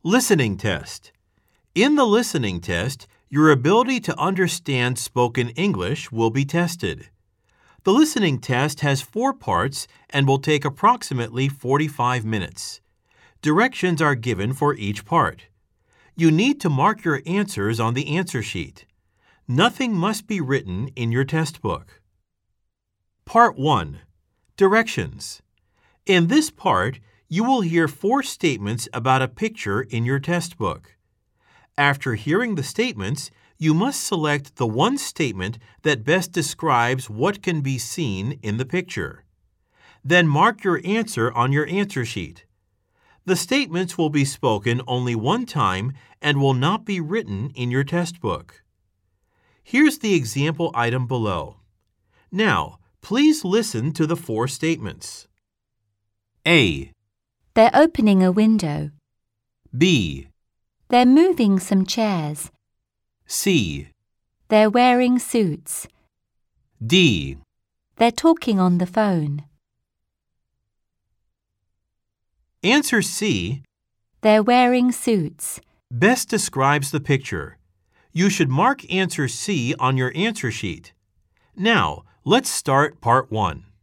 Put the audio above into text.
Listening test. In the listening test, your ability to understand spoken English will be tested. The listening test has 4 parts and will take approximately 45 minutes. Directions are given for each part. You need to mark your answers on the answer sheet. Nothing must be written in your test book. Part 1. Directions. In this part, you will hear 4 statements about a picture in your test book. After hearing the statements, you must select the one statement that best describes what can be seen in the picture. Then mark your answer on your answer sheet. The statements will be spoken only one time and will not be written in your test book. Here's the example item below. Now, please listen to the 4 statements. A. They're opening a window. B. They're moving some chairs. C. They're wearing suits. D. They're talking on the phone. Answer C. They're wearing suits. Best describes the picture. You should mark answer C on your answer sheet. Now, let's start part 1.